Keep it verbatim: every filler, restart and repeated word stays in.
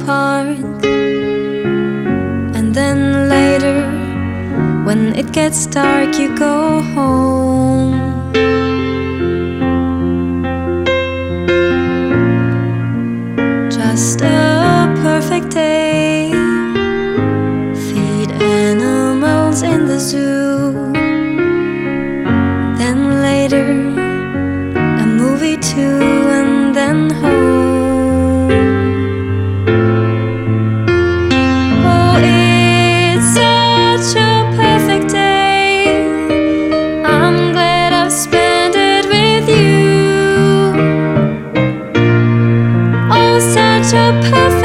park, and then later, when it gets dark, you go home. Just a perfect day. Feed animals in the zoo. Then later, a movie too, and then home. Oh, it's such a perfect day. I'm glad I've spent it with you. Oh, such a perfect